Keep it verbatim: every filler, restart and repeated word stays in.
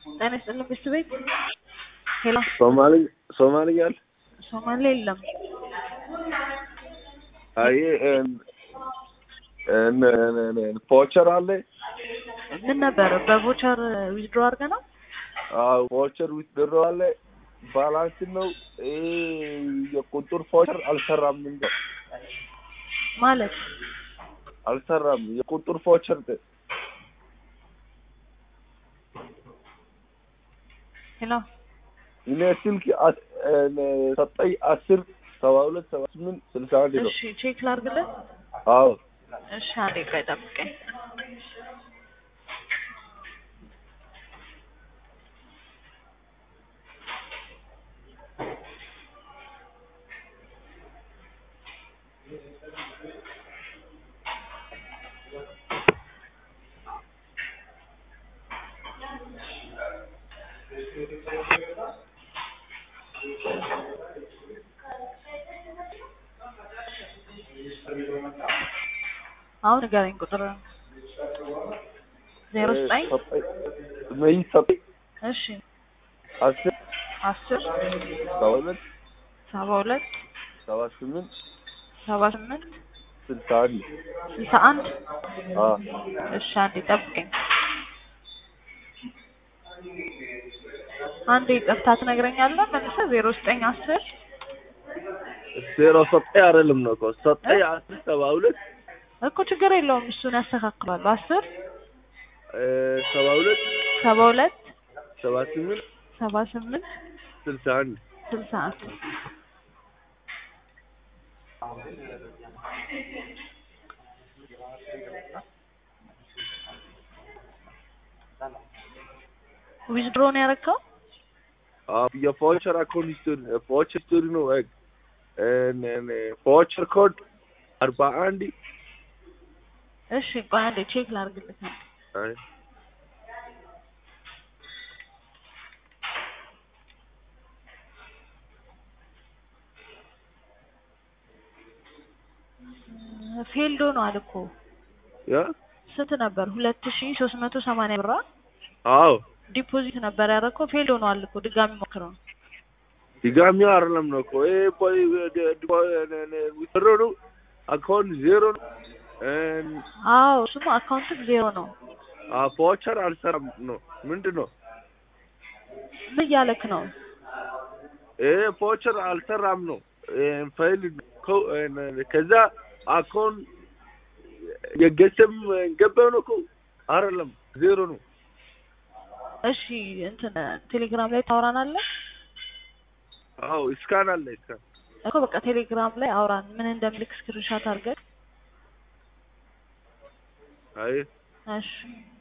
أنا أسألهم بالسويد هلا Somali Somaligal Somali لم أي إن إن إن إن voucher عليه من نبر بفوتشر withdraw أرجعنا آه voucher withdraw عليه balance إنه إيه يقدر voucher ألسرام من ده مالك ألسرام يقدر voucher ده هلا إنه سلك أس إن سطعي أسر سواولد سواس من سلسلة ده إيش شيء كلار قلة آه إيش هذي كذا بكي أو نقارن قدرة زيرو سبعين سطعي ما هي سطعي إيش أسر عشر سواولد سبعة سواس من سبعة ثمانية سلسلة سلسة أنت آه إيش عندي تبكي عندي دفتات نقرن يلا من زيرو سبعين عشر زيرو سطعي أرلم نكو سطعي أسر سواولد እኮ ችግር የለውም እሱን ያስተካክላል በአስር ሰባ ሁለት ሰባ ሁለት ሰባ ስምንት ሰባ ስምንት ስልሳ አንድ ስልሳ አንድ ዊዝድሮ ነው ያደረከው? አዎ የቮቸር አካውንት ሂስቶሪ ቮቸር ሂስቶሪ ነው ቮቸር ኮድ አርባ አንድ እሺ ቆይ አንዴ ቼክ ላድርግልህ አይ ፊልድ ሆኗል እኮ ያ ስንት ነበር ሁለት ሺህ ሶስት መቶ ሰማንያ ብር አዎ ዲፖዚት ነበር ያደረከው ፊልድ ሆኗል እኮ ድጋሚ ሞክረው ድጋሚ አይደለም ነው እኮ ይሄ ቆይ ዊዝድሮ አካውንት ዜሮ ነው አዎ እሱማ አካውንት ዜሮ ነው አ ቮቸር አልሰራም ነው ምንድነው ምን እያለክ ነው ይሄ ቮቸር አልሰራም ነው ፋይል ከዛ አካውንት የገሰም ገባው ነው እኮ አይደለም ዜሮ ነው እሺ እንትን ቴሌግራም ላይ ታወራናለህ አዎ እስካን አለ እስካን እኮ በቃ ቴሌግራም ላይ አውራን ምን እንደምልክ ስክሪንሾት አድርገህ አይ እሺ